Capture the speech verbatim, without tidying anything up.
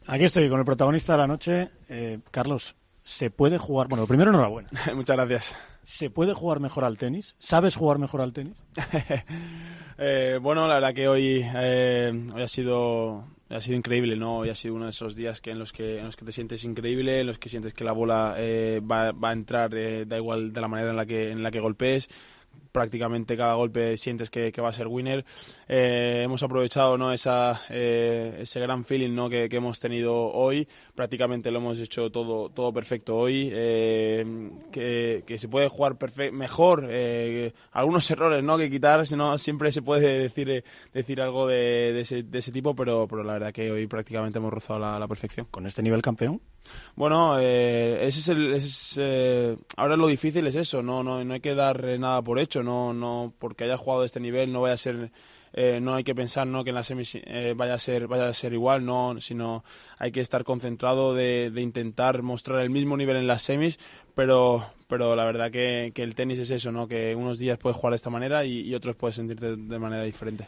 Aquí estoy con el protagonista de la noche, eh, Carlos. ¿Se puede jugar? Bueno, primero enhorabuena. Muchas gracias. ¿Se puede jugar mejor al tenis? ¿Sabes jugar mejor al tenis? eh, bueno, la verdad que hoy, eh, hoy ha sido ha sido increíble, ¿no? Hoy ha sido uno de esos días que en los que en los que te sientes increíble, en los que sientes que la bola eh, va, va a entrar, eh, da igual de la manera en la que en la que golpees. Prácticamente cada golpe sientes que, que va a ser winner. Eh, hemos aprovechado, ¿no? Esa, eh, ese gran feeling, ¿no? que, que hemos tenido hoy. Prácticamente lo hemos hecho todo, todo perfecto hoy. Eh, que, que se puede jugar perfe- mejor. Eh, algunos errores, ¿no? que quitar, si no, siempre se puede decir, eh, decir algo de, de, ese, de ese tipo, pero, pero la verdad que hoy prácticamente hemos rozado la, la perfección. ¿Con este nivel campeón? Bueno, eh, ese es el, ese es, eh, ahora lo difícil es eso, no, no, no hay que dar eh, nada por hecho, no, no porque haya jugado de este nivel no vaya a ser, eh, no hay que pensar no que en la semis eh, vaya a ser, vaya a ser igual, no, sino hay que estar concentrado de, de intentar mostrar el mismo nivel en las semis, pero, pero la verdad que, que el tenis es eso, no, que unos días puedes jugar de esta manera y, y otros puedes sentirte de manera diferente.